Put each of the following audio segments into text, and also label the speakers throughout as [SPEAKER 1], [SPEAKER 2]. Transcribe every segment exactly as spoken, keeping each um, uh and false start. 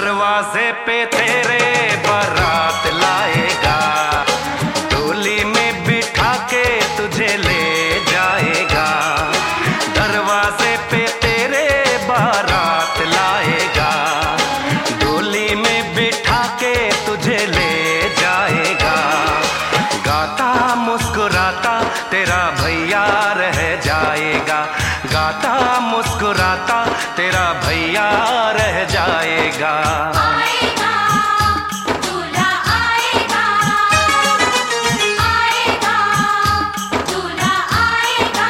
[SPEAKER 1] दरवाजे पे तेरे बारात लाएगा, डोली में बिठा के तुझे ले जाएगा। दरवाजे पे तेरे बारात लाएगा, डोली में बिठा के तुझे ले जाएगा। गाता मुस्कुराता तेरा भैया रह जाएगा, गाता मुस्कुराता तेरा भैया रह जाएगा।
[SPEAKER 2] आएगा, दूल्हा आएगा, आएगा, दूल्हा आएगा।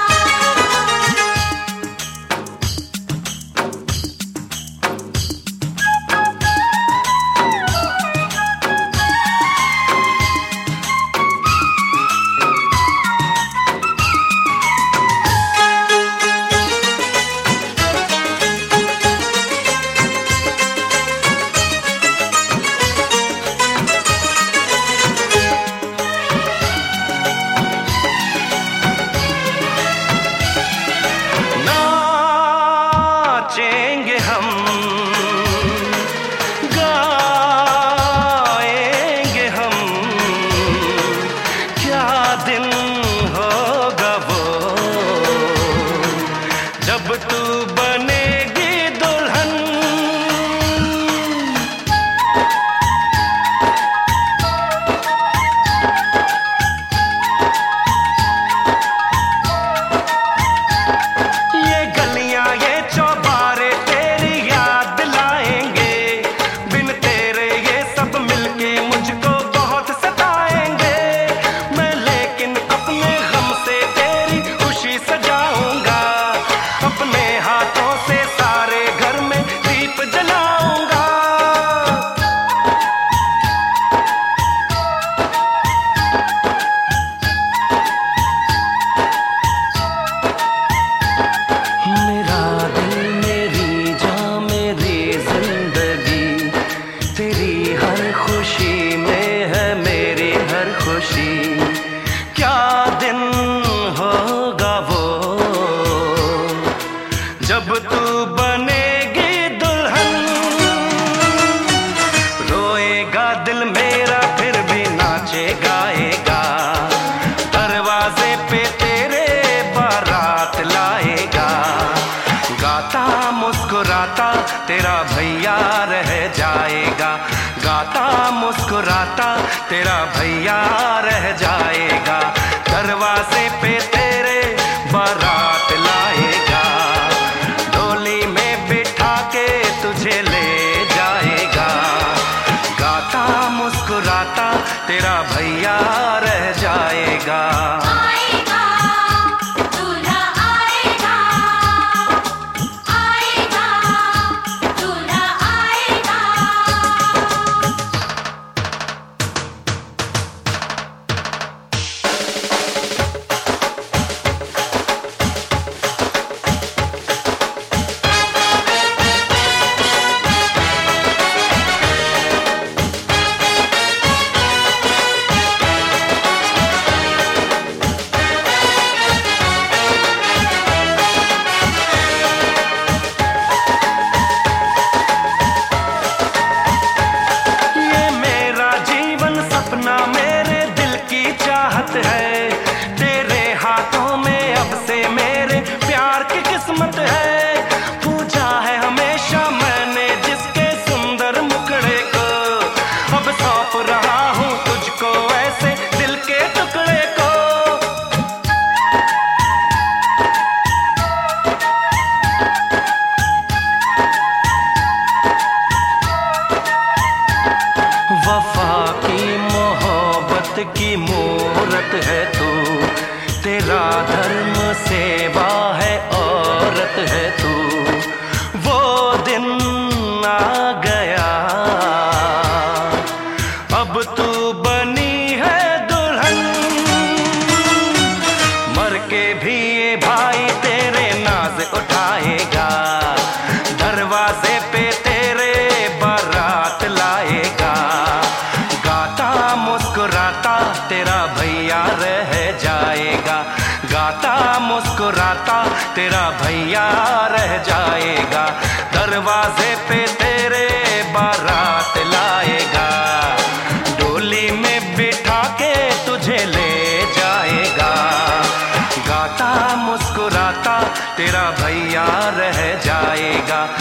[SPEAKER 1] नाचेंगे हम, गाएंगे हम, क्या दिन होगा वो जब तू बनेगी दुल्हन। ये गलियां ये चौबारे तेरी याद दिलाएंगे, बिन तेरे ये सब मिलके मुझको बहुत सताएंगे। मैं लेकिन अपने गम से तेरी खुशी सजाऊंगा, अपने हाथों से सारे घर में दीप जलाऊंगा। मेरा दिल मेरी जान मेरी जिंदगी, तेरी हर खुशी में है मेरी हर खुशी। क्या दिन होगा वो जब तू बनेगी दुल्हन। रोएगा दिल मेरा फिर भी नाचे गाएगा, दरवाजे पे तेरे बारात लाएगा। गाता मुस्कुराता तेरा भैया रह जाएगा, गाता मुस्कुराता तेरा भैया रह जाएगा। दरवाजे पे तेरे बारात लाएगा, डोली में बिठा के तुझे ले जाएगा। गाता मुस्कुराता तेरा भैया रह जाएगा।
[SPEAKER 2] आएगा, दूल्हा आएगा, आएगा, दूल्हा आएगा।
[SPEAKER 1] ये मेरा जीवन सपना मेरे दिल की चाहत है, तेरे हाथों में अब से मेरे प्यार की किस्मत है। पूछा है हमेशा मैंने जिसके सुंदर मुखड़े को, अब सौंप रहा हूँ तुझको ऐसे दिल के टुकड़े को। वफा की मोहब्बत की मूरत है तू, तेरा धर्म सेवा है औरत है तू। वो दिन आ गया अब तू बनी है दुल्हन। मर के भी ये भाई तेरे नाज उठाएगा, दरवाजे पे तेरे बारात लाएगा। गाता मुस्कुराता तेरा भैया रह जाएगा, गाता मुस्कुराता तेरा भैया रह जाएगा। दरवाजे पे तेरे तेरा भैया रह जाएगा।